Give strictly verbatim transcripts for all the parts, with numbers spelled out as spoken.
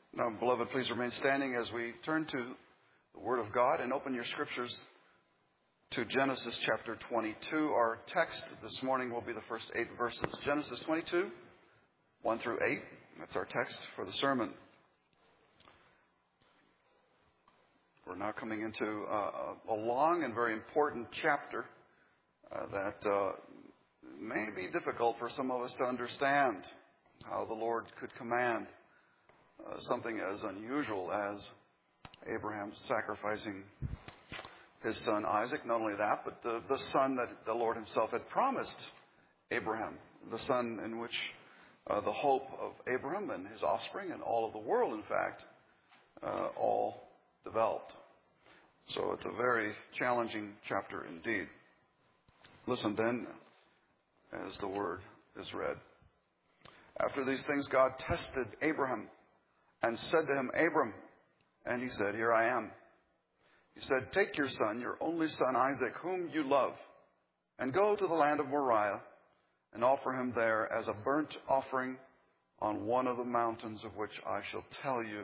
Now, beloved, please remain standing as we turn to the Word of God and open your scriptures to Genesis chapter twenty-two. Our text this morning will be the first eight verses. Genesis twenty-two, one through eight. That's our text for the sermon. We're now coming into uh, a long and very important chapter uh, that uh, may be difficult for some of us to understand how the Lord could command Uh, something as unusual as Abraham sacrificing his son Isaac. Not only that, but the, the son that the Lord himself had promised Abraham, the son in which uh, the hope of Abraham and his offspring and all of the world, in fact, uh, all developed. So it's a very challenging chapter indeed. Listen then as the word is read. After these things, God tested Abraham and said to him, Abram, and he said, Here I am. He said, Take your son, your only son Isaac, whom you love, and go to the land of Moriah and offer him there as a burnt offering on one of the mountains of which I shall tell you.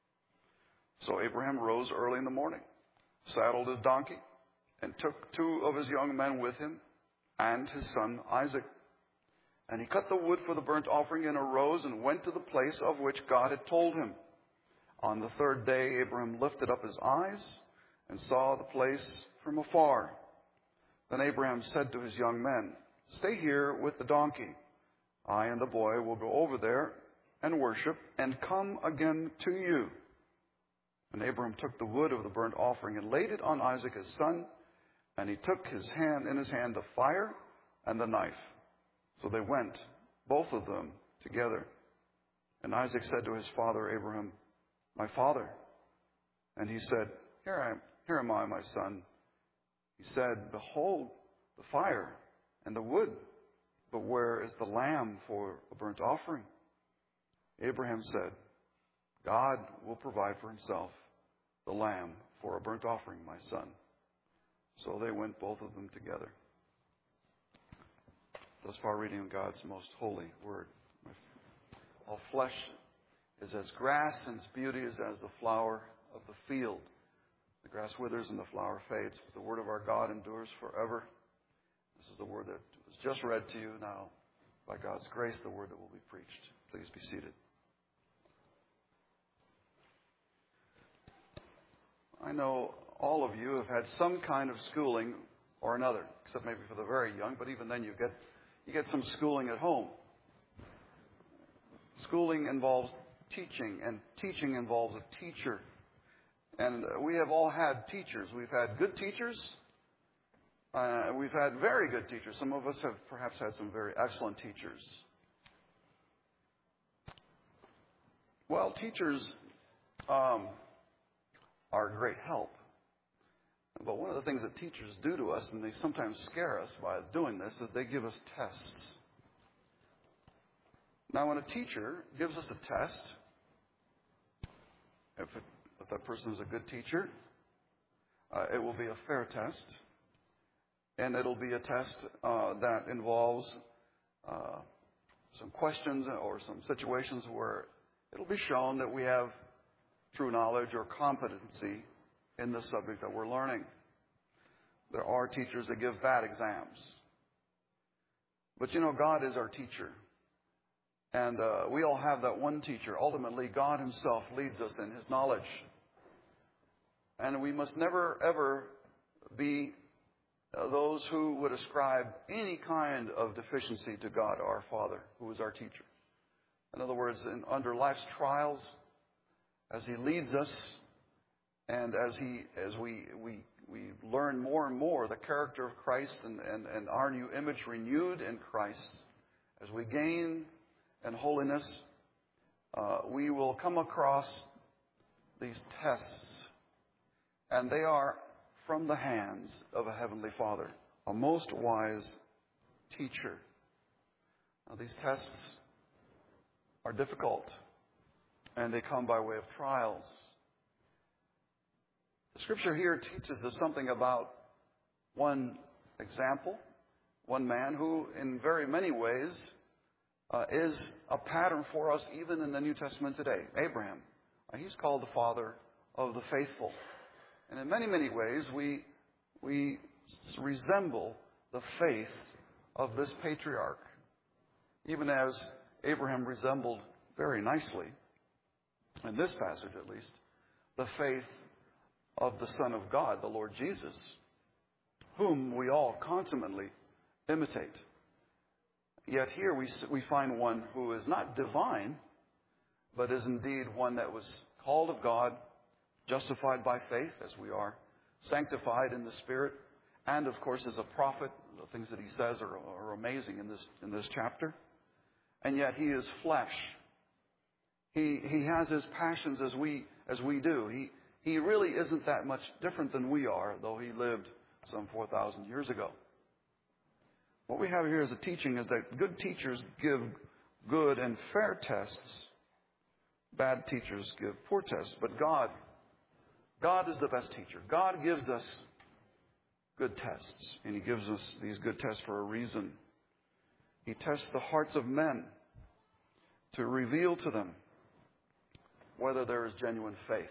So Abraham rose early in the morning, saddled his donkey, and took two of his young men with him and his son Isaac. And he cut the wood for the burnt offering and arose and went to the place of which God had told him. On the third day, Abraham lifted up his eyes and saw the place from afar. Then Abraham said to his young men, Stay here with the donkey. I and the boy will go over there and worship and come again to you. And Abraham took the wood of the burnt offering and laid it on Isaac his son. And he took his hand in his hand the fire and the knife. So they went, both of them, together. And Isaac said to his father Abraham, My father. And he said, Here I am, here am I, my son. He said, Behold the fire and the wood, but where is the lamb for a burnt offering? Abraham said, God will provide for himself the lamb for a burnt offering, my son. So they went, both of them, together. Thus far, reading of God's most holy word. All flesh is as grass, and its beauty is as the flower of the field. The grass withers and the flower fades, but the word of our God endures forever. This is the word that was just read to you. Now, by God's grace, the word that will be preached. Please be seated. I know all of you have had some kind of schooling or another, except maybe for the very young, but even then you get You get some schooling at home. Schooling involves teaching, and teaching involves a teacher. And we have all had teachers. We've had good teachers. Uh, we've had very good teachers. Some of us have perhaps had some very excellent teachers. Well, teachers um, are a great help. But one of the things that teachers do to us, and they sometimes scare us by doing this, is they give us tests. Now, when a teacher gives us a test, if, it, if that person is a good teacher, uh, it will be a fair test. And it'll be a test uh, that involves uh, some questions or some situations where it'll be shown that we have true knowledge or competency in the subject that we're learning. There are teachers that give bad exams. But you know, God is our teacher. And uh, we all have that one teacher. Ultimately, God himself leads us in his knowledge. And we must never, ever be uh, those who would ascribe any kind of deficiency to God, our Father, who is our teacher. In other words, in, under life's trials, as he leads us, and as he, as we, we, we learn more and more the character of Christ and, and, and our new image renewed in Christ, as we gain in holiness, uh, we will come across these tests. And they are from the hands of a heavenly Father, a most wise teacher. Now, these tests are difficult, and they come by way of trials. The scripture here teaches us something about one example, one man who in very many ways uh, is a pattern for us even in the New Testament today, Abraham. Uh, he's called the father of the faithful. And in many, many ways, we, we resemble the faith of this patriarch, even as Abraham resembled very nicely, in this passage at least, the faith of the Son of God, the Lord Jesus, whom we all consummately imitate. Yet here we, we find one who is not divine, but is indeed one that was called of God, justified by faith, as we are, sanctified in the Spirit, and of course is a prophet. The things that he says are, are amazing in this in this chapter. And yet he is flesh. He he has his passions as we as we do. He he really isn't that much different than we are, though he lived some four thousand years ago. What we have here as a teaching is that good teachers give good and fair tests. Bad teachers give poor tests. But God, God is the best teacher. God gives us good tests. And he gives us these good tests for a reason. He tests the hearts of men to reveal to them whether there is genuine faith.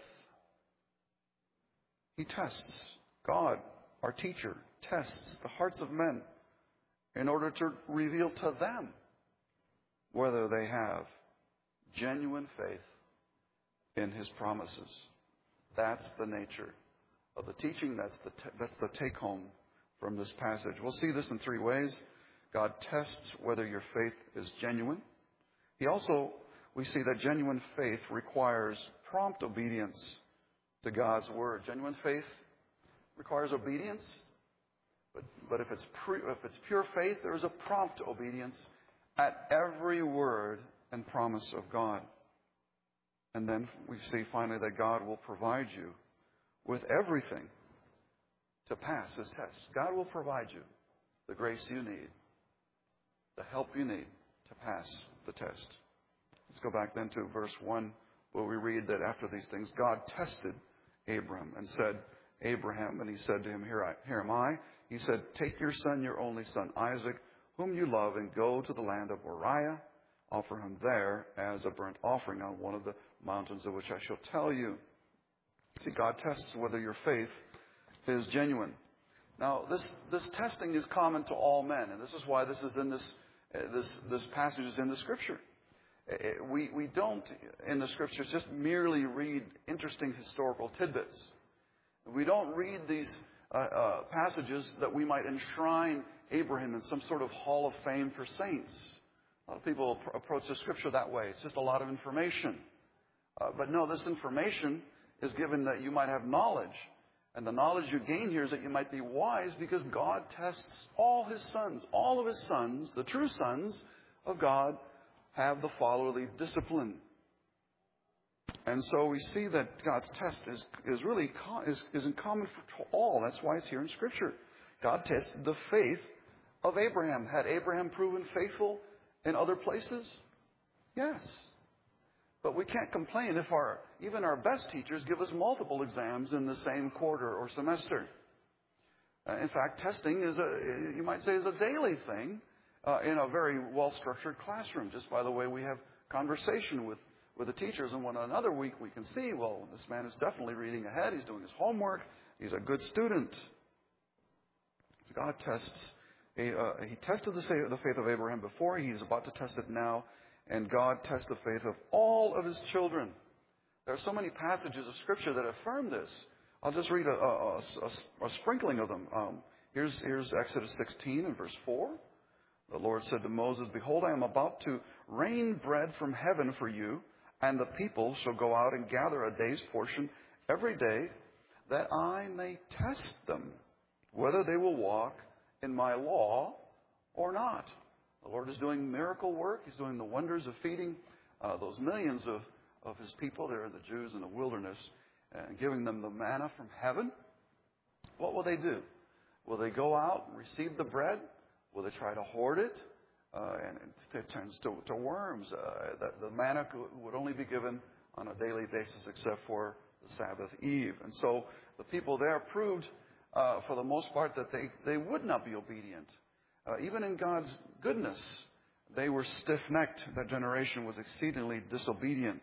He tests. God, our teacher, tests the hearts of men in order to reveal to them whether they have genuine faith in his promises. That's the nature of the teaching. That's the t- that's the take home from this passage. We'll see this in three ways. God tests whether your faith is genuine. He also, we see that genuine faith requires prompt obedience to God's word. Genuine faith requires obedience, but but if it's pre, if it's pure faith, there is a prompt obedience at every word and promise of God. And then we see finally that God will provide you with everything to pass his test. God will provide you the grace you need, the help you need to pass the test. Let's go back then to verse one, where we read that after these things, God tested Abram and said, Abraham, and he said to him, Here, I, here am I. He said, take your son, your only son, Isaac, whom you love, and go to the land of Moriah. Offer him there as a burnt offering on one of the mountains of which I shall tell you. See, God tests whether your faith is genuine. Now, this this testing is common to all men, and this is why this is in this uh, this this passage is in the Scripture. Uh, we we don't in the Scriptures just merely read interesting historical tidbits. We don't read these uh, uh, passages that we might enshrine Abraham in some sort of hall of fame for saints. A lot of people approach the Scripture that way. It's just a lot of information. Uh, but no, this information is given that you might have knowledge. And the knowledge you gain here is that you might be wise, because God tests all his sons. All of his sons, the true sons of God, have the fatherly discipline. And so we see that God's test is, is really is, is in common for all. That's why it's here in Scripture. God tested the faith of Abraham. Had Abraham proven faithful in other places? Yes. But we can't complain if our even our best teachers give us multiple exams in the same quarter or semester. Uh, in fact, testing is a, you might say, is a daily thing uh, in a very well-structured classroom. Just by the way we have conversation with, with the teachers, and one another week we can see, well, this man is definitely reading ahead. He's doing his homework. He's a good student. God tests. A, uh, he tested the faith of Abraham before. He's about to test it now. And God tests the faith of all of his children. There are so many passages of Scripture that affirm this. I'll just read a, a, a, a sprinkling of them. Um, here's, here's Exodus sixteen and verse four. The Lord said to Moses, Behold, I am about to rain bread from heaven for you, and the people shall go out and gather a day's portion every day, that I may test them, whether they will walk in my law or not. The Lord is doing miracle work. He's doing the wonders of feeding uh, those millions of, of his people there, the Jews in the wilderness, and giving them the manna from heaven. What will they do? Will they go out and receive the bread? Will they try to hoard it? Uh, and it, it turns to, to worms. Uh, the, the manna would only be given on a daily basis except for the Sabbath eve. And so the people there proved, uh, for the most part, that they, they would not be obedient. Uh, even in God's goodness, they were stiff-necked. That generation was exceedingly disobedient,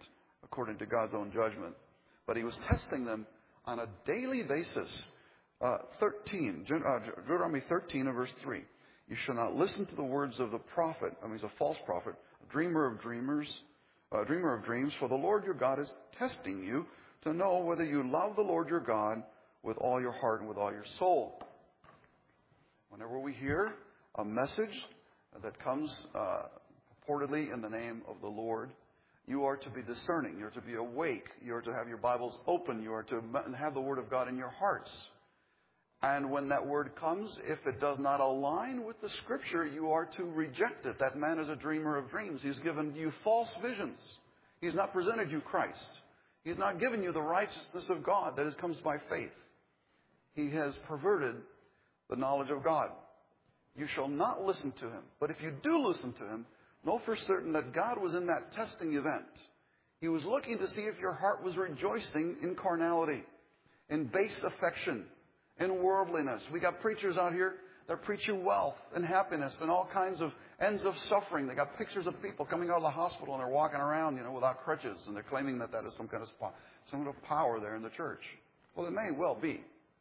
according to God's own judgment. But he was testing them on a daily basis. Uh, thirteen, uh, Deuteronomy thirteen and verse three. You shall not listen to the words of the prophet, I mean, he's a false prophet, a dreamer of dreamers, a dreamer of dreams, for the Lord your God is testing you to know whether you love the Lord your God with all your heart and with all your soul. Whenever we hear a message that comes uh, purportedly in the name of the Lord, you are to be discerning. You are to be awake. You are to have your Bibles open. You are to have the Word of God in your hearts. And when that word comes, if it does not align with the Scripture, you are to reject it. That man is a dreamer of dreams. He's given you false visions. He's not presented you Christ. He's not given you the righteousness of God that comes by faith. He has perverted the knowledge of God. You shall not listen to him. But if you do listen to him, know for certain that God was in that testing event. He was looking to see if your heart was rejoicing in carnality, in base affection, in worldliness. We got preachers out here that preach you wealth and happiness and all kinds of ends of suffering. They got pictures of people coming out of the hospital and they're walking around, you know, without crutches, and they're claiming that that is some kind of spa, some kind of power there in the church. Well, it may well be.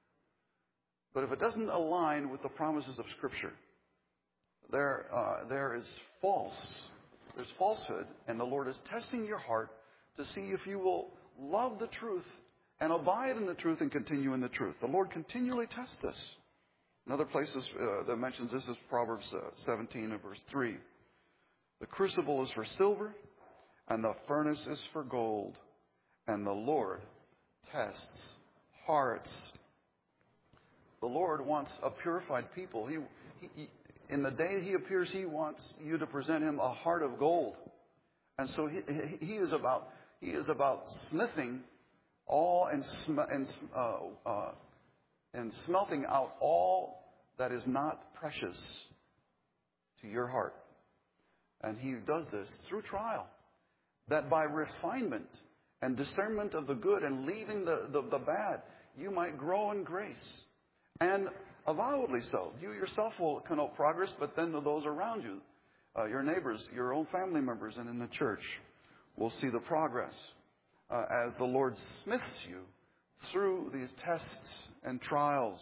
But if it doesn't align with the promises of Scripture, there uh, there is false. There's falsehood, and the Lord is testing your heart to see if you will love the truth and abide in the truth and continue in the truth. The Lord continually tests this. Another place uh, that mentions this is Proverbs uh, seventeen and verse three. The crucible is for silver, and the furnace is for gold, and the Lord tests hearts. The Lord wants a purified people. He, he, he, in the day He appears, He wants you to present Him a heart of gold, and so He, he is about He is about smithing all and sm- and uh, uh, and smelting out all that is not precious to your heart. And He does this through trial, that by refinement and discernment of the good and leaving the, the, the bad, you might grow in grace. And avowedly so. You yourself will connote progress, but then those around you, uh, your neighbors, your own family members, and in the church will see the progress uh, as the Lord smiths you through these tests and trials.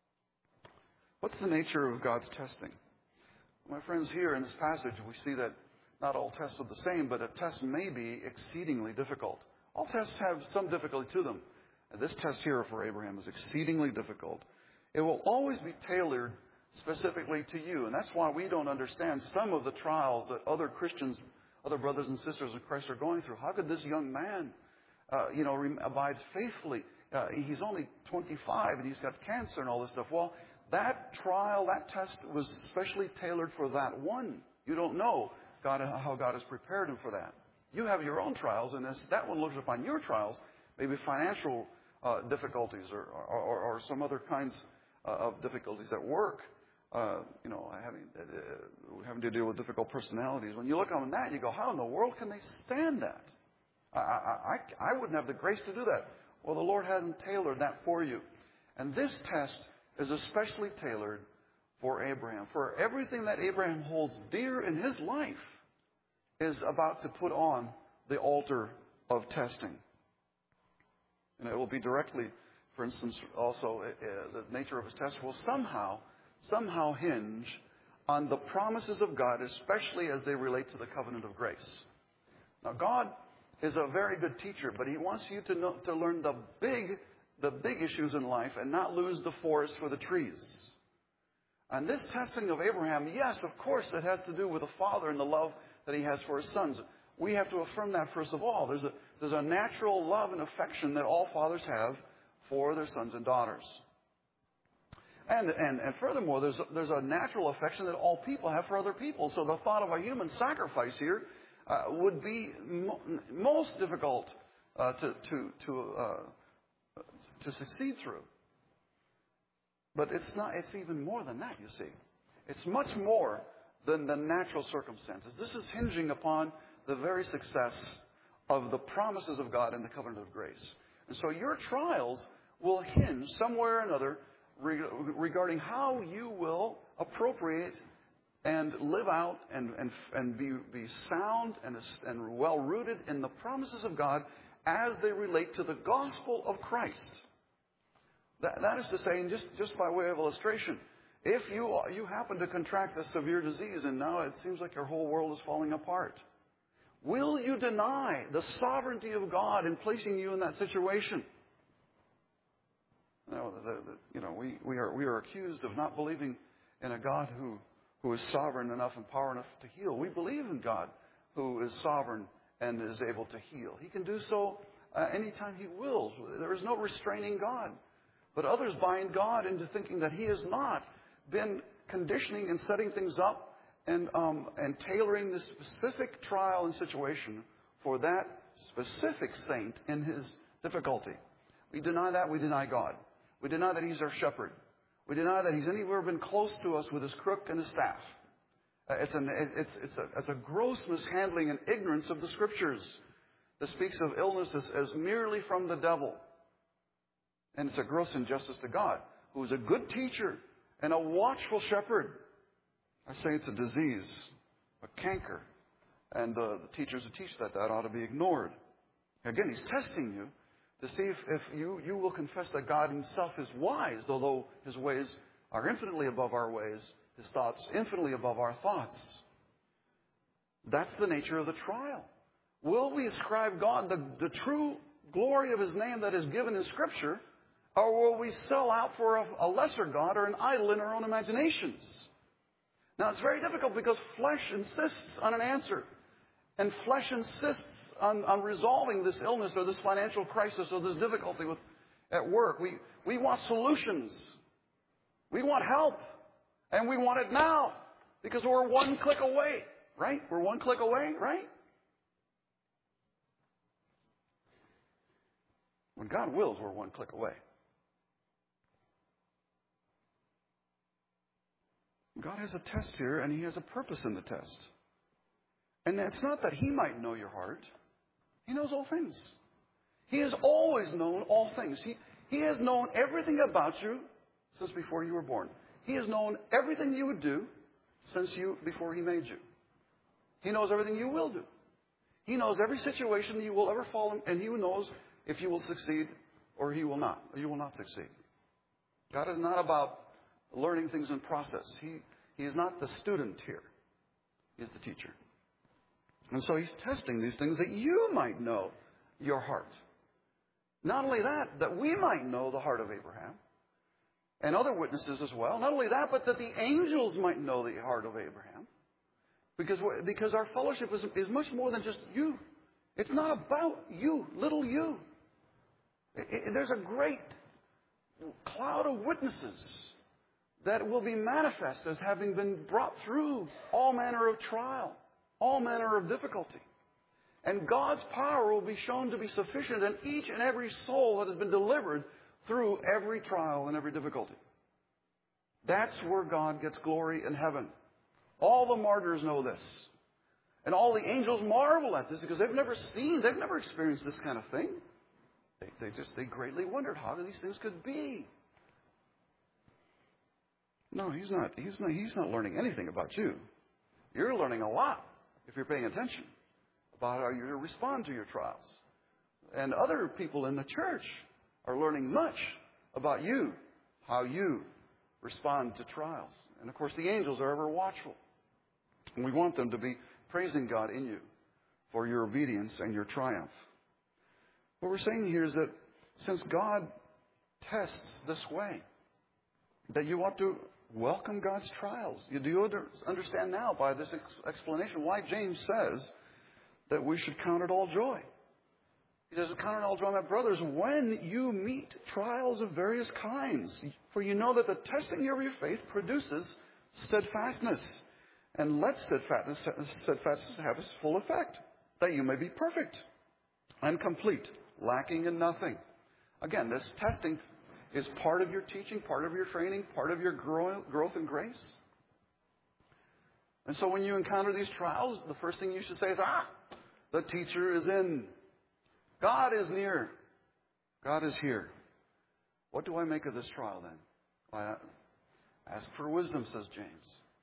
What's the nature of God's testing? My friends, here in this passage, we see that not all tests are the same, but a test may be exceedingly difficult. All tests have some difficulty to them. And this test here for Abraham is exceedingly difficult. It will always be tailored specifically to you. And that's why we don't understand some of the trials that other Christians, other brothers and sisters in Christ are going through. How could this young man, uh, you know, abide faithfully? Uh, he's only twenty-five and he's got cancer and all this stuff. Well, that trial, that test was specially tailored for that one. You don't know God, how God has prepared him for that. You have your own trials, and as that one looks upon your trials, maybe financial uh, difficulties or, or, or, or some other kinds uh, of difficulties at work. Uh, you know, having uh, having to deal with difficult personalities. When you look on that, you go, how in the world can they stand that? I, I, I wouldn't have the grace to do that. Well, the Lord hasn't tailored that for you. And this test is especially tailored for Abraham. For everything that Abraham holds dear in his life is about to put on the altar of testing. And it will be directly, for instance, also uh, the nature of his test will somehow, somehow hinge on the promises of God, especially as they relate to the covenant of grace. Now, God is a very good teacher, but He wants you to know, to learn the big, the big issues in life and not lose the forest for the trees. And this testing of Abraham, yes, of course, it has to do with the father and the love that he has for his sons. We have to affirm that first of all. There's a, there's a natural love and affection that all fathers have for their sons and daughters. And, and, and furthermore, there's a, there's a natural affection that all people have for other people. So the thought of a human sacrifice here uh, would be mo- most difficult uh, to, to, to, uh, to succeed through. But it's not. It's even more than that, you see. It's much more than the natural circumstances. This is hinging upon the very success of the promises of God in the covenant of grace. And so your trials will hinge somewhere or another regarding how you will appropriate and live out and, and, and be, be sound and, and well-rooted in the promises of God as they relate to the gospel of Christ. That, that is to say, and just, just by way of illustration, if you, you happen to contract a severe disease and now it seems like your whole world is falling apart, will you deny the sovereignty of God in placing you in that situation? No, the, the, you know, we, we, are, we are accused of not believing in a God who, who is sovereign enough and power enough to heal. We believe in God who is sovereign and is able to heal. He can do so uh, anytime He wills. There is no restraining God. But others bind God into thinking that He has not been conditioning and setting things up and, um, and tailoring the specific trial and situation for that specific saint in his difficulty. We deny that. We deny God. We deny that He's our shepherd. We deny that He's anywhere been close to us with His crook and His staff. Uh, it's, an, it's, it's, a, it's a gross mishandling and ignorance of the Scriptures that speaks of illness as, as merely from the devil. And it's a gross injustice to God, who is a good teacher and a watchful shepherd. I say it's a disease, a canker. And uh, the teachers who teach that, that ought to be ignored. Again, He's testing you to see if, if you, you will confess that God Himself is wise, although His ways are infinitely above our ways, His thoughts infinitely above our thoughts. That's the nature of the trial. Will we ascribe God the, the true glory of His name that is given in Scripture, or will we sell out for a, a lesser God or an idol in our own imaginations? Now, it's very difficult because flesh insists on an answer. And flesh insists on, on resolving this illness or this financial crisis or this difficulty with, at work. We, we want solutions. We want help. And we want it now because we're one click away, right? We're one click away, right? When God wills, we're one click away. God has a test here, and He has a purpose in the test. And it's not that He might know your heart. He knows all things. He has always known all things. He, he has known everything about you since before you were born. He has known everything you would do since you before He made you. He knows everything you will do. He knows every situation you will ever fall in, and He knows if you will succeed or He will not, or you will not succeed. God is not about learning things in process. He, he is not the student here. He is the teacher. And so He's testing these things that you might know your heart. Not only that, that we might know the heart of Abraham and other witnesses as well. Not only that, but that the angels might know the heart of Abraham. Because, because our fellowship is, is much more than just you. It's not about you, little you. It, it, there's a great cloud of witnesses that will be manifest as having been brought through all manner of trial, all manner of difficulty. And God's power will be shown to be sufficient in each and every soul that has been delivered through every trial and every difficulty. That's where God gets glory in heaven. All the martyrs know this. And all the angels marvel at this because they've never seen, they've never experienced this kind of thing. They, they just, they greatly wondered how these things could be. No, he's not, he's not, he's not learning anything about you. You're learning a lot if you're paying attention about how you respond to your trials. And other people in the church are learning much about you, how you respond to trials. And of course, the angels are ever watchful. And we want them to be praising God in you for your obedience and your triumph. What we're saying here is that since God tests this way, that you ought to welcome God's trials. You do understand now by this explanation why James says that we should count it all joy. He says, count it all joy, my brothers, when you meet trials of various kinds. For you know that the testing of your faith produces steadfastness. And let steadfastness, steadfastness have its full effect, that you may be perfect and complete, lacking in nothing. Again, this testing is part of your teaching, part of your training, part of your growth in grace. And so when you encounter these trials, the first thing you should say is, ah, the teacher is in. God is near. God is here. What do I make of this trial then? Well, ask for wisdom, says James.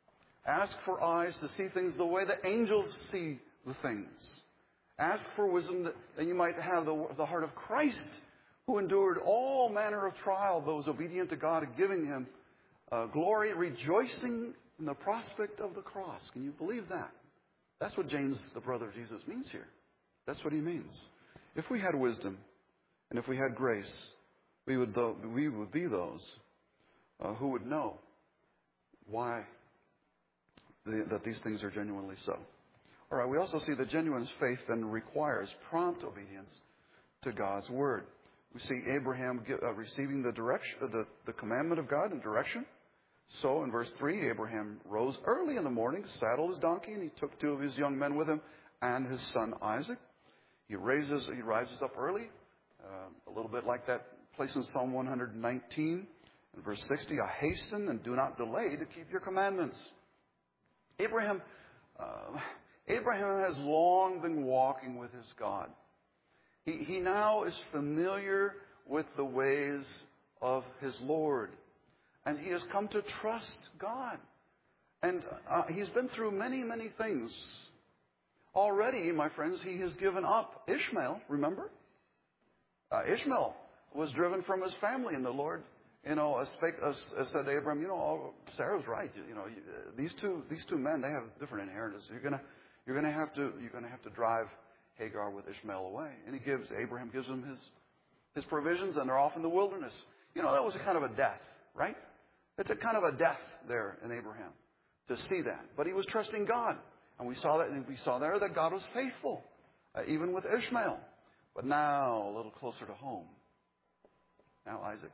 Ask for eyes to see things the way the angels see the things. Ask for wisdom that, that you might have the, the heart of Christ, who endured all manner of trial, those obedient to God, giving him uh, glory, rejoicing in the prospect of the cross. Can you believe that? That's what James, the brother of Jesus, means here. That's what he means. If we had wisdom and if we had grace, we would, th- we would be those uh, who would know why the, that these things are genuinely so. All right, we also see that genuine faith then requires prompt obedience to God's word. We see Abraham uh, receiving the direction, uh, the, the commandment of God and direction. So in verse three, Abraham rose early in the morning, saddled his donkey, and he took two of his young men with him and his son Isaac. He raises, he rises up early, uh, a little bit like that place in Psalm one nineteen. In verse sixty, I hasten and do not delay to keep your commandments. Abraham, uh, Abraham has long been walking with his God. He, he now is familiar with the ways of his Lord. And he has come to trust God. And uh, he's been through many, many things. Already, my friends, he has given up Ishmael, remember? Uh, Ishmael was driven from his family, and the Lord, you know, as, spake, as, as said to Abraham, you know, oh, Sarah's right. You, you know, you, uh, these two, these two men, they have different inheritance. You're gonna, you're gonna have to, you're gonna have to drive Hagar with Ishmael away. And he gives, Abraham gives him his, his provisions, and they're off in the wilderness. You know, that was a kind of a death, right? It's a kind of a death there in Abraham to see that. But he was trusting God. And we saw that, and we saw there that God was faithful, uh, even with Ishmael. But now, a little closer to home. Now Isaac.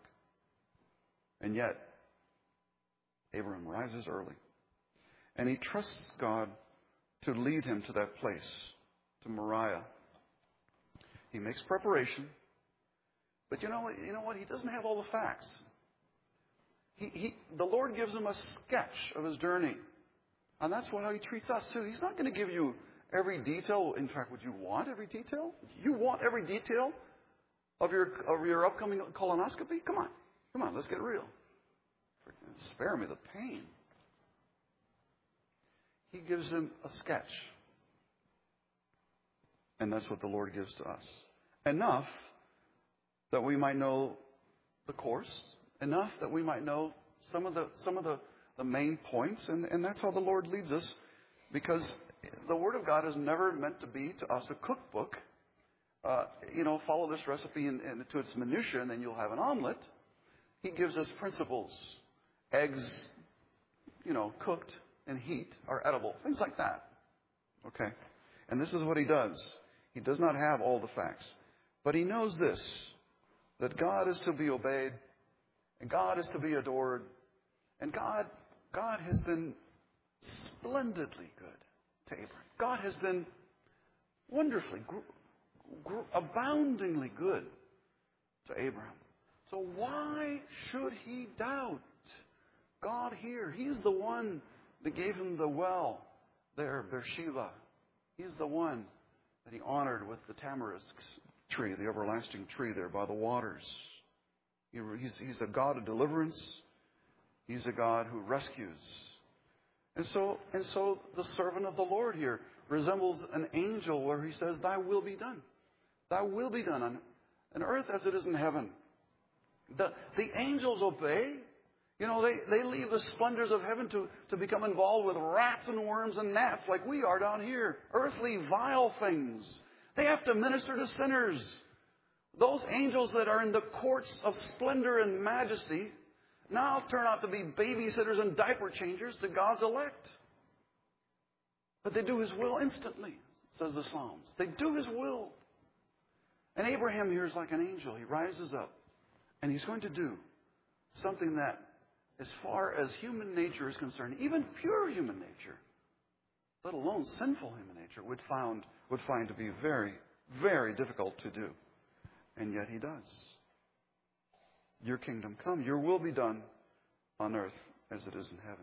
And yet, Abraham rises early. And he trusts God to lead him to that place, to Moriah. He makes preparation. But you know what? You know what? He doesn't have all the facts. He, he, the Lord gives him a sketch of his journey. And that's what, how he treats us too. He's not going to give you every detail. In fact, would you want every detail? You want every detail of your of your upcoming colonoscopy? Come on. Come on, let's get real. Spare me the pain. He gives him a sketch. And that's what the Lord gives to us. Enough that we might know the course. Enough that we might know some of the some of the, the main points. And, and that's how the Lord leads us. Because the Word of God is never meant to be to us a cookbook. Uh, you know, follow this recipe in, in, to its minutiae and then you'll have an omelet. He gives us principles. Eggs, you know, cooked in heat are edible. Things like that. Okay. And this is what he does. He does not have all the facts. But he knows this, that God is to be obeyed, and God is to be adored, and God, God has been splendidly good to Abraham. God has been wonderfully, gr- gr- aboundingly good to Abraham. So why should he doubt God here? He's the one that gave him the well there, Beersheba. He's the one that he honored with the tamarisk tree, the everlasting tree there by the waters. He, he's, he's a God of deliverance. He's a God who rescues. And so, and so the servant of the Lord here resembles an angel where he says, Thy will be done. Thy will be done on, on earth as it is in heaven. The, the angels obey. You know, they, they leave the splendors of heaven to, to become involved with rats and worms and gnats like we are down here. Earthly, vile things. They have to minister to sinners. Those angels that are in the courts of splendor and majesty now turn out to be babysitters and diaper changers to God's elect. But they do His will instantly, says the Psalms. They do His will. And Abraham here is like an angel. He rises up. And he's going to do something that, as far as human nature is concerned, even pure human nature, let alone sinful human nature, would found would find to be very, very difficult to do. And yet he does. Your kingdom come, your will be done on earth as it is in heaven.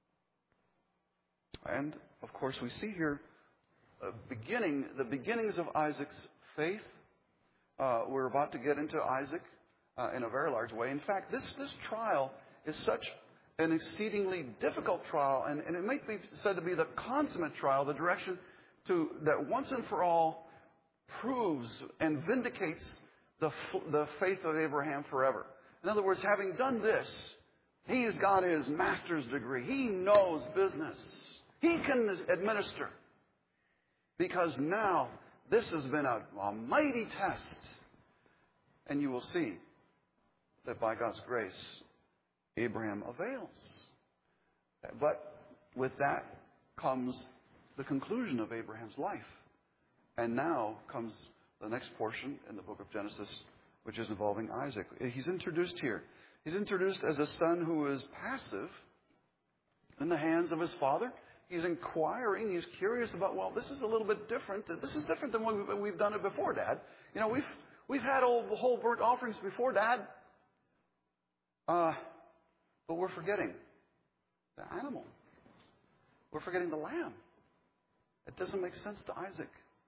And, of course, we see here a beginning, the beginnings of Isaac's faith. Uh, we're about to get into Isaac uh, in a very large way. In fact, this, this trial is such an exceedingly difficult trial, and, and it might be said to be the consummate trial, the direction to that once and for all proves and vindicates the, the faith of Abraham forever. In other words, having done this, he has got his master's degree. He knows business. He can administer. Because now this has been a, a mighty test. And you will see that by God's grace, Abraham avails. But with that comes the conclusion of Abraham's life. And now comes the next portion in the book of Genesis, which is involving Isaac. He's introduced here. He's introduced as a son who is passive in the hands of his father. He's inquiring. He's curious about, well, this is a little bit different. This is different than when we've done it before, Dad. You know, we've we've had all the whole burnt offerings before, Dad. Uh, but we're forgetting the animal. We're forgetting the lamb. It doesn't make sense to Isaac.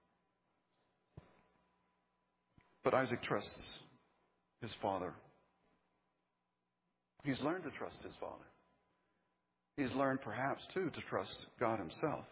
But Isaac trusts his father. He's learned to trust his father. He's learned perhaps, too, to trust God himself.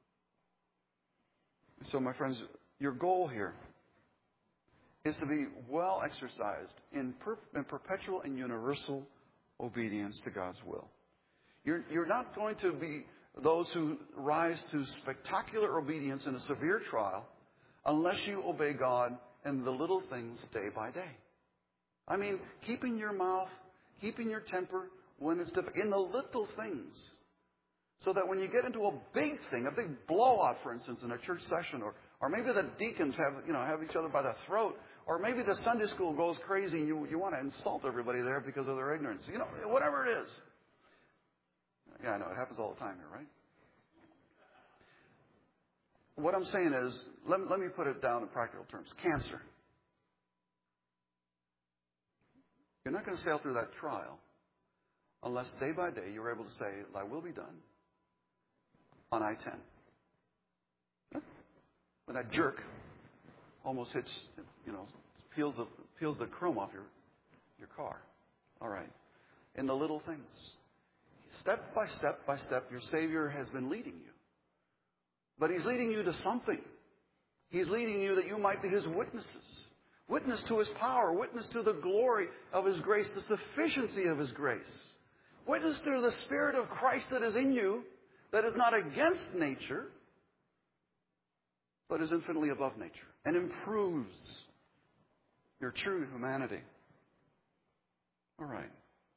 So, my friends, your goal here is to be well exercised in, per- in perpetual and universal obedience to God's will. You're, you're not going to be those who rise to spectacular obedience in a severe trial unless you obey God in the little things day by day. I mean, keeping your mouth, keeping your temper when it's difficult, in the little things. So that when you get into a big thing, a big blowout, for instance, in a church session, or, or maybe the deacons have, you know, have each other by the throat, or maybe the Sunday school goes crazy and you, you want to insult everybody there because of their ignorance. You know, whatever it is. Yeah, I know, it happens all the time here, right? What I'm saying is, let, let me put it down in practical terms. Cancer. You're not going to sail through that trial unless day by day you're able to say, thy will be done on I ten. Yeah. When that jerk almost hits, you know, peels the, peels the chrome off your, your car. All right. In the little things. Step by step by step, your Savior has been leading you. But He's leading you to something. He's leading you that you might be His witnesses. Witness to His power. Witness to the glory of His grace, the sufficiency of His grace. Witness to the Spirit of Christ that is in you, that is not against nature, but is infinitely above nature and improves your true humanity. All right.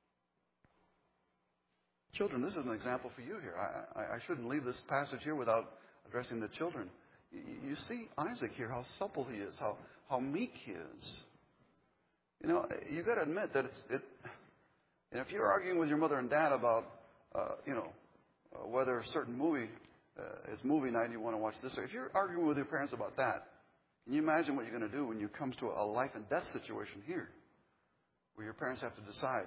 Children, this is an example for you here. I, I, I shouldn't leave this passage here without addressing the children. You, you see Isaac here, how supple he is, how, how meek he is. You know, you've got to admit that it's, it, and if you're arguing with your mother and dad about, uh, you know, uh, whether a certain movie uh, is movie night and you want to watch this, or if you're arguing with your parents about that, can you imagine what you're going to do when you come to a life and death situation here, where your parents have to decide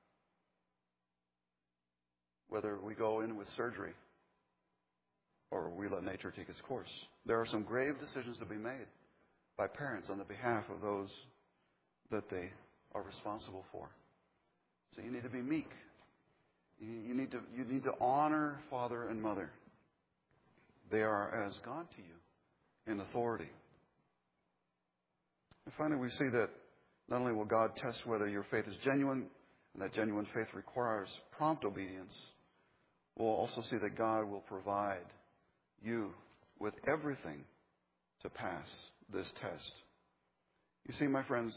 whether we go in with surgery or we let nature take its course. There are some grave decisions to be made by parents on the behalf of those that they are responsible for. So you need to be meek. You need to, you need to honor father and mother. They are as God to you in authority. And finally, we see that not only will God test whether your faith is genuine, and that genuine faith requires prompt obedience, we'll also see that God will provide you with everything to pass this test. You see, my friends,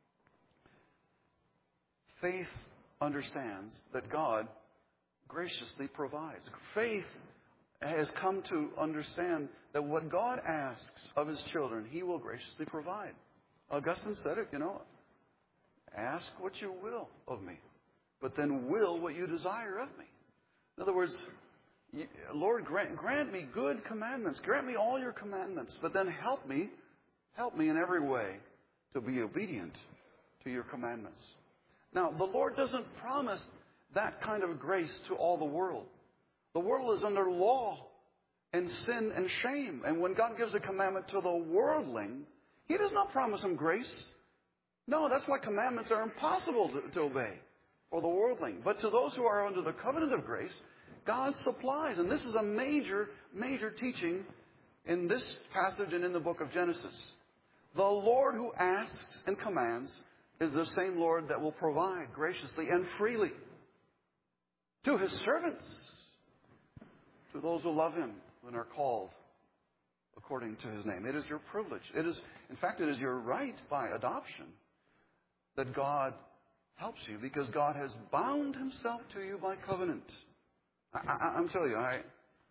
faith understands that God graciously provides. Faith has come to understand that what God asks of His children, He will graciously provide. Augustine said it, you know, ask what you will of me, but then will what you desire of me. In other words, Lord, grant, grant me good commandments. Grant me all your commandments, but then help me, help me in every way to be obedient to your commandments. Now, the Lord doesn't promise that kind of grace to all the world. The world is under law and sin and shame. And when God gives a commandment to the worldling, He does not promise him grace. No, that's why commandments are impossible to, to obey. or the worldling. But to those who are under the covenant of grace, God supplies. And this is a major, major teaching in this passage and in the book of Genesis. The Lord who asks and commands is the same Lord that will provide graciously and freely to His servants, to those who love Him and are called according to His name. It is your privilege. It is, in fact, it is your right by adoption that God helps you, because God has bound Himself to you by covenant. I, I, I'm telling you, I,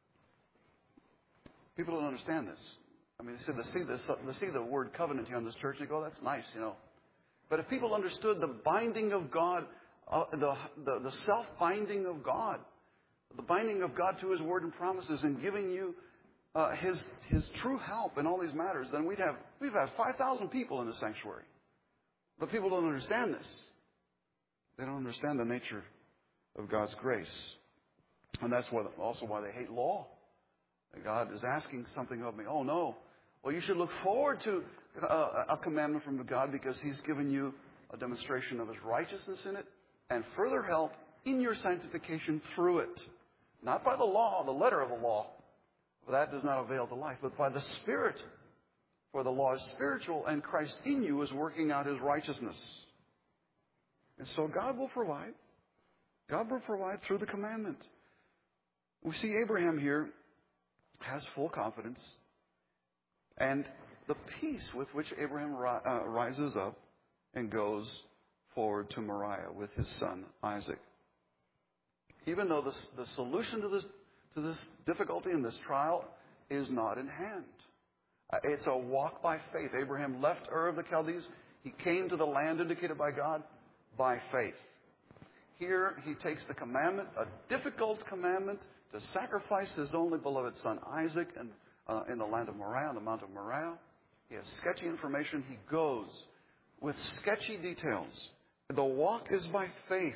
people don't understand this. I mean, they see, they, see this, they see the word covenant here in this church, and they go, that's nice, you know. But if people understood the binding of God, uh, the, the, the self-binding of God, the binding of God to His word and promises, and giving you uh, His His true help in all these matters, then we'd have we'd have five thousand people in the sanctuary. But people don't understand this. They don't understand the nature of God's grace, and that's what, also why they hate law. God is asking something of me. Oh no! Well, you should look forward to uh, a commandment from God, because He's given you a demonstration of His righteousness in it, and further help in your sanctification through it. Not by the law, the letter of the law, for that does not avail to life, but by the Spirit. For the law is spiritual, and Christ in you is working out His righteousness. And so God will provide. God will provide through the commandment. We see Abraham here has full confidence, and the peace with which Abraham ri- uh, rises up and goes forward to Moriah with his son Isaac. Even though the, the solution to this, to this difficulty and this trial is not in hand. Uh, it's a walk by faith. Abraham left Ur of the Chaldees. He came to the land indicated by God by faith. Here he takes the commandment, a difficult commandment, to sacrifice his only beloved son Isaac in, uh, in the land of Moriah, on the Mount of Moriah. He has sketchy information. He goes with sketchy details. The walk is by faith.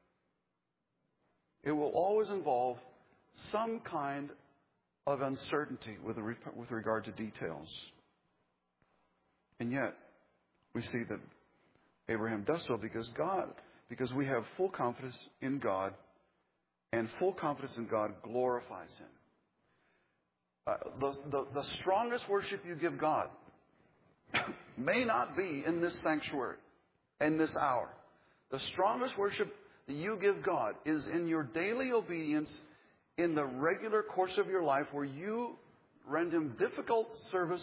It will always involve some kind of uncertainty with, re- with regard to details. And yet, we see that Abraham does so because God, because we have full confidence in God, and full confidence in God glorifies Him. Uh, the, the, the strongest worship you give God may not be in this sanctuary, in this hour. The strongest worship that you give God is in your daily obedience, in the regular course of your life, where you render Him difficult service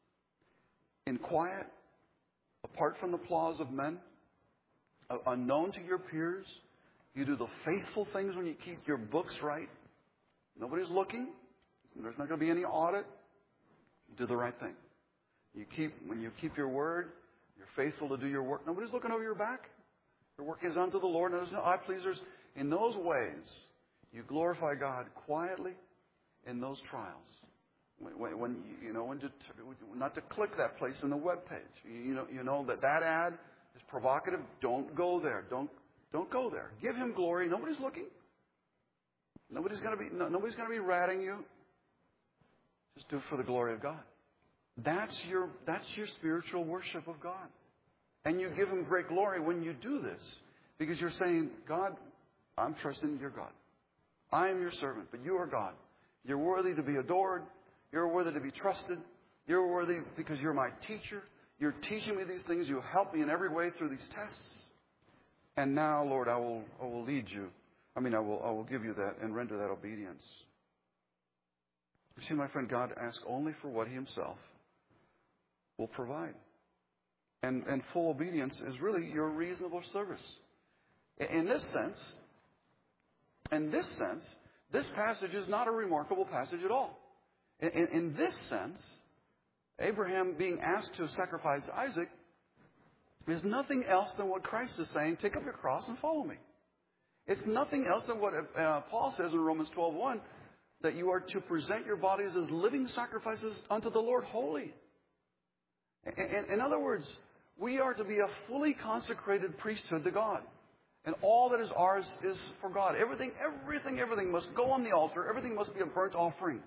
in quiet, apart from the applause of men, unknown to your peers. You do the faithful things when you keep your books right. Nobody's looking. There's not going to be any audit. You do the right thing. You keep when you keep your word, you're faithful to do your work. Nobody's looking over your back. Your work is unto the Lord. And there's no eye pleasers. In those ways, you glorify God quietly in those trials. When, when you know when to not to click that place in the web page. You know you know that that ad is provocative. Don't go there. Don't don't go there. Give Him glory. Nobody's looking. Nobody's going to be no, nobody's going to be ratting you. Just do it for the glory of God. That's your that's your spiritual worship of God. And you give Him great glory when you do this, because you're saying, God, I'm trusting your God. I am your servant, but you are God. You're worthy to be adored. You're worthy to be trusted. You're worthy because you're my teacher. You're teaching me these things. You help me in every way through these tests. And now, Lord, I will I will lead you. I mean, I will I will give you that and render that obedience. You see, my friend, God asks only for what He Himself will provide. And, and full obedience is really your reasonable service. In this sense, in this sense, this passage is not a remarkable passage at all. In, in, in this sense, Abraham being asked to sacrifice Isaac is nothing else than what Christ is saying, take up your cross and follow me. It's nothing else than what uh, Paul says in Romans twelve one, that you are to present your bodies as living sacrifices unto the Lord, holy. In, in other words, we are to be a fully consecrated priesthood to God. And all that is ours is for God. Everything, everything, everything must go on the altar. Everything must be a burnt offering.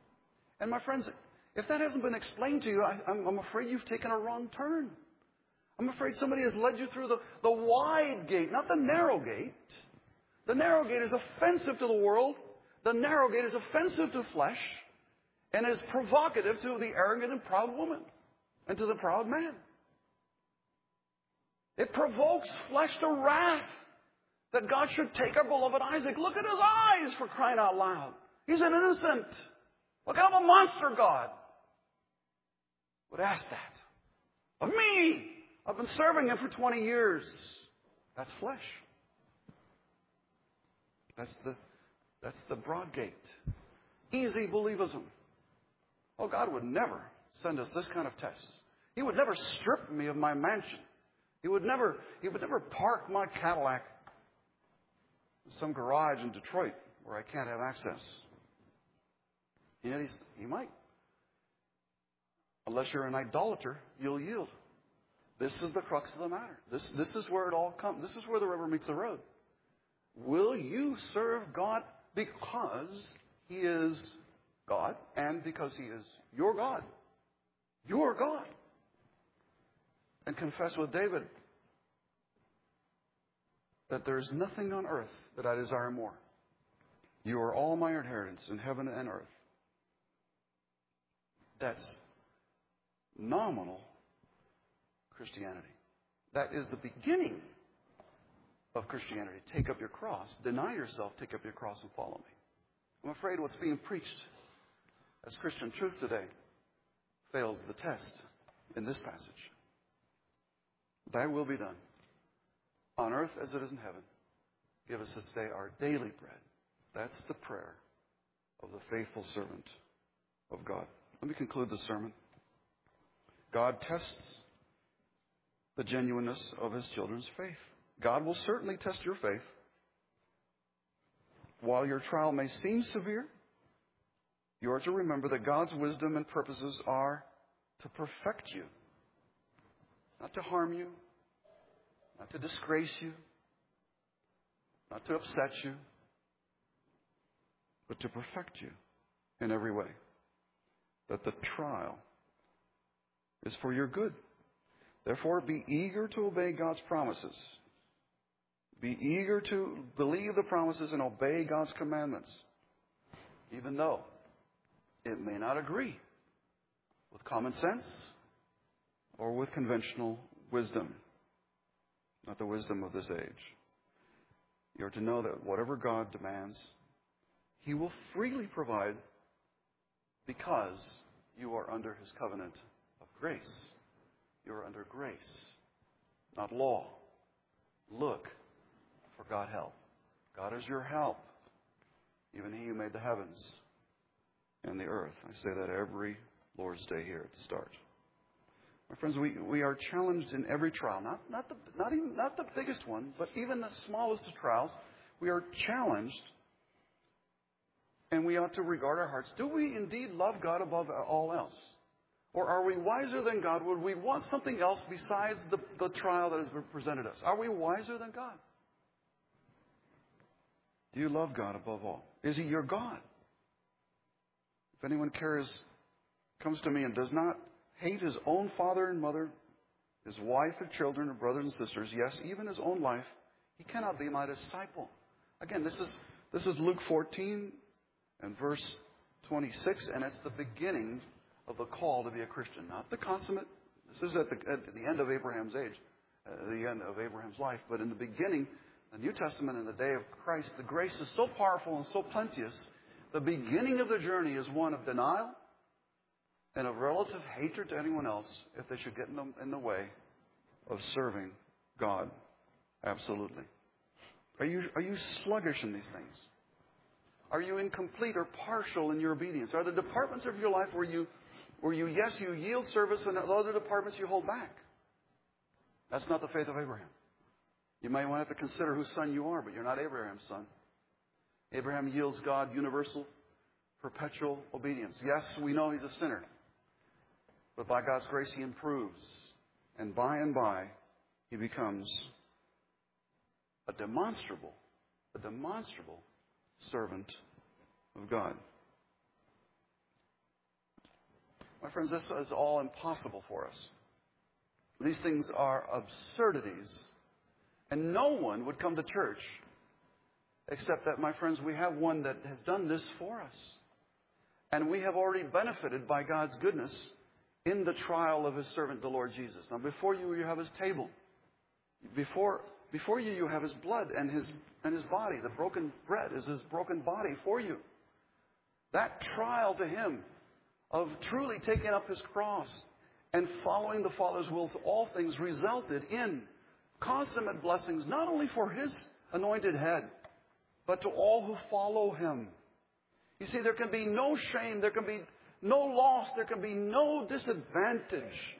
And my friends, if that hasn't been explained to you, I, I'm, I'm afraid you've taken a wrong turn. I'm afraid somebody has led you through the, the wide gate, not the narrow gate. The narrow gate is offensive to the world. The narrow gate is offensive to flesh and is provocative to the arrogant and proud woman and to the proud man. It provokes flesh to wrath that God should take our beloved Isaac. Look at his eyes, for crying out loud. He's an innocent. What kind of a monster God would ask that of me? I've been serving him for twenty years. That's flesh. That's the, that's the broad gate. Easy believism. Oh, God would never send us this kind of test. He would never strip me of my mansion. He would never, he would never park my Cadillac in some garage in Detroit where I can't have access. And yet he's, he might. Unless you're an idolater, you'll yield. This is the crux of the matter. This, this is where it all comes. This is where the rubber meets the road. Will you serve God because he is God and because he is your God? Your God. And confess with David that there is nothing on earth that I desire more. You are all my inheritance in heaven and earth. That's nominal Christianity. That is the beginning of Christianity. Take up your cross. Deny yourself. Take up your cross and follow me. I'm afraid what's being preached as Christian truth today fails the test in this passage. Thy will be done on earth as it is in heaven. Give us this day our daily bread. That's the prayer of the faithful servant of God. Let me conclude the sermon. God tests the genuineness of his children's faith. God will certainly test your faith. While your trial may seem severe, you are to remember that God's wisdom and purposes are to perfect you. Not to harm you, not to disgrace you, not to upset you, but to perfect you in every way. That the trial is for your good. Therefore, be eager to obey God's promises. Be eager to believe the promises and obey God's commandments, even though it may not agree with common sense or with conventional wisdom, not the wisdom of this age. You are to know that whatever God demands, he will freely provide because you are under his covenant of grace. You are under grace, not law. Look for God help. God is your help. Even he who made the heavens and the earth. I say that every Lord's Day here at the start. My friends, we, we are challenged in every trial. Not, not, the, not, even, not the biggest one, but even the smallest of trials. We are challenged, and we ought to regard our hearts. Do we indeed love God above all else? Or are we wiser than God? Would we want something else besides the, the trial that has been presented us? Are we wiser than God? Do you love God above all? Is he your God? If anyone cares, comes to me and does not hate his own father and mother, his wife and children and brothers and sisters, yes, even his own life, he cannot be my disciple. Again, this is this is Luke fourteen and verse twenty-six, and it's the beginning of the call to be a Christian, not the consummate. This is at the, at the end of Abraham's age, uh, the end of Abraham's life. But in the beginning, the New Testament in the day of Christ, the grace is so powerful and so plenteous. The beginning of the journey is one of denial and of relative hatred to anyone else if they should get in the, in the way of serving God. Absolutely. Are you, are you sluggish in these things? Are you incomplete or partial in your obedience? Are there departments of your life where you, where you, yes, you yield service, and other departments you hold back? That's not the faith of Abraham. You might want to have to consider whose son you are, but you're not Abraham's son. Abraham yields God universal, perpetual obedience. Yes, we know he's a sinner, but by God's grace he improves. And by and by, he becomes a demonstrable, a demonstrable servant of God. My friends, this is all impossible for us. These things are absurdities. And no one would come to church except that, my friends, we have one that has done this for us. And we have already benefited by God's goodness in the trial of His servant, the Lord Jesus. Now, before you, you have His table. Before, before you, you have His blood and His, and His body. The broken bread is His broken body for you. That trial to Him of truly taking up His cross and following the Father's will to all things resulted in consummate blessings, not only for His anointed head, but to all who follow Him. You see, there can be no shame, there can be no loss, there can be no disadvantage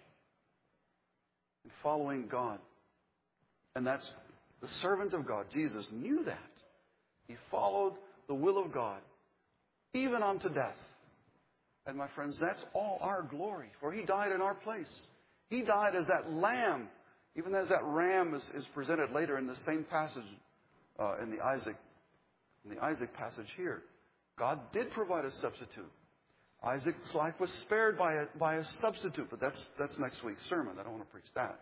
in following God. And that's the servant of God. Jesus knew that. He followed the will of God, even unto death. And my friends, that's all our glory, for He died in our place. He died as that lamb, even as that ram is, is presented later in the same passage uh, in the Isaac, in the Isaac passage here. God did provide a substitute. Isaac's life was spared by a, by a substitute, but that's, that's next week's sermon. I don't want to preach that.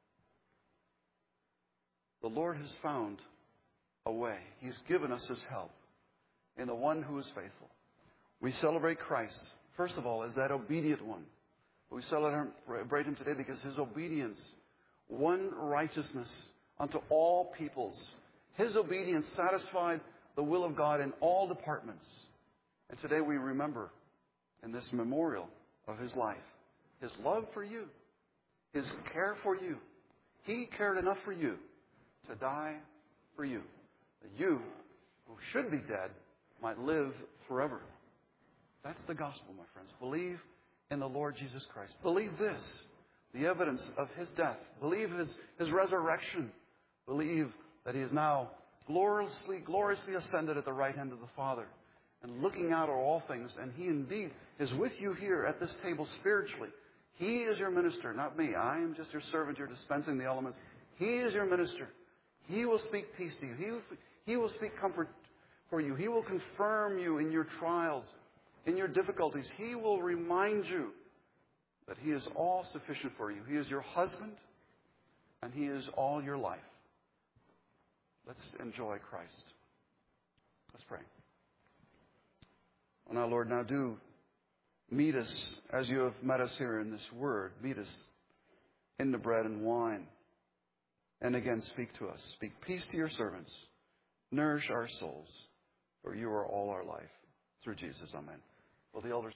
The Lord has found a way. He's given us His help in the one who is faithful. We celebrate Christ, first of all, as that obedient one. We celebrate Him today because His obedience won righteousness unto all peoples. His obedience satisfied the will of God in all departments. And today we remember in this memorial of His life, His love for you, His care for you. He cared enough for you to die for you, that you, who should be dead, might live forever. That's the gospel, my friends. Believe in the Lord Jesus Christ. Believe this, the evidence of His death. Believe His, His resurrection. Believe that He is now gloriously, gloriously ascended at the right hand of the Father and looking out at all things. And He indeed is with you here at this table spiritually. He is your minister, not me. I am just your servant here dispensing the elements. He is your minister. He will speak peace to you. He will, he will speak comfort for you. He will confirm you in your trials, in your difficulties. He will remind you that He is all sufficient for you. He is your husband, and He is all your life. Let's enjoy Christ. Let's pray. Oh, now, Lord, now do meet us as you have met us here in this word. Meet us in the bread and wine. And again, speak to us. Speak peace to your servants. Nourish our souls, for you are all our life. Through Jesus, amen. Will the elders